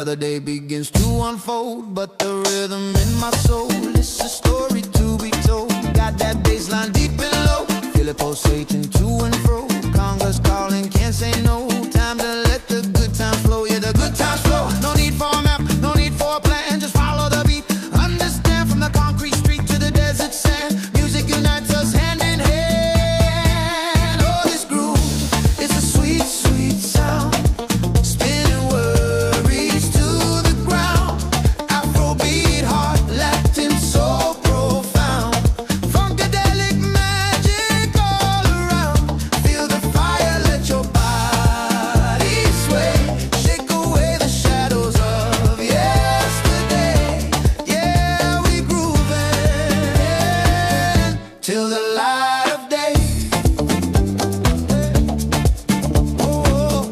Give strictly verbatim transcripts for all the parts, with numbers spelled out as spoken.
Another day begins to unfold, but the rhythm in my soul, it's a story to be told. Got that bass line deep and low, feel it pulsating to and fro. Congas calling, can't say no. Time to let the good times flow, yeah, the good times flow. No need for a map, no need for a plan, just follow the beat. Understand, from the concrete street to the desert sand, music unites us hand in hand. Oh, this groove, it's a sweet, sweet sound, spinning worries to the ground. Afrobeat, heart, Latin, so profound. Funkadelic magic all around. Feel the fire, let your body sway. Shake away the shadows of yesterday. Yeah, we grooving till the light of day. Oh,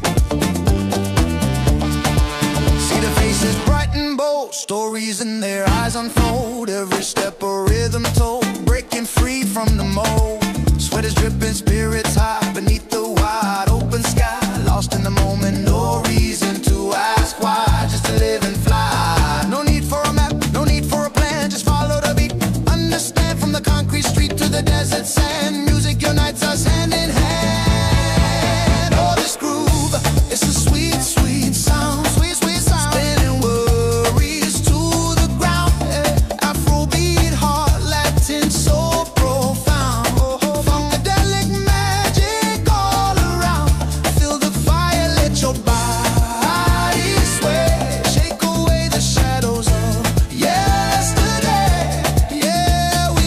see the faces bright and bold, stories in their eyes unfold. Every step a rhythm told, breaking free from the mold. Sweat is dripping, spirits high beneath the wide open sky. Lost in the moment, no reason to ask why, just to live and fly. No need for a map, no need for a plan, just follow the beat. Understand, from the concrete street to the desert sand, music unites us hand in hand. Oh, this groove, it's a sweet, sweet sound, sweet, sweet sound, spinning worries to the ground. Yeah. Afrobeat, heart, Latin, so profound. Funkadelic magic all around. Feel the fire, let your body sway. Shake away the shadows of yesterday. Yeah, we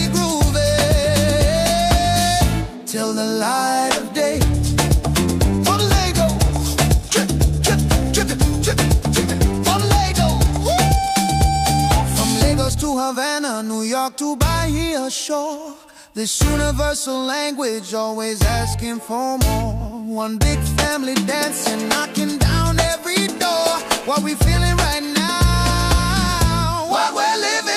grooving till the light of day. On Lego, drip, drip, drip, drip, drip. On Lego, woo! From Lagos to Havana, New York to Bahia Shore, this universal language always asking for more. One big family dancing, knocking down every door. What we feeling right now, what we're living